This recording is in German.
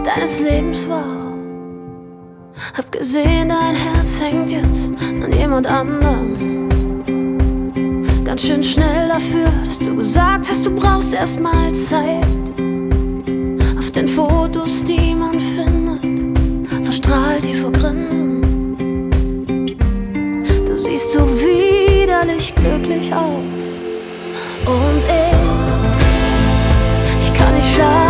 deines Lebens war. Hab gesehen, dein Herz hängt jetzt an jemand anderem. Ganz schön schnell dafür, dass du gesagt hast, du brauchst erst mal Zeit. Auf den Fotos, die man findet, verstrahlt ihr vor Grinsen. Du siehst so widerlich glücklich aus. Und ich kann nicht schlafen.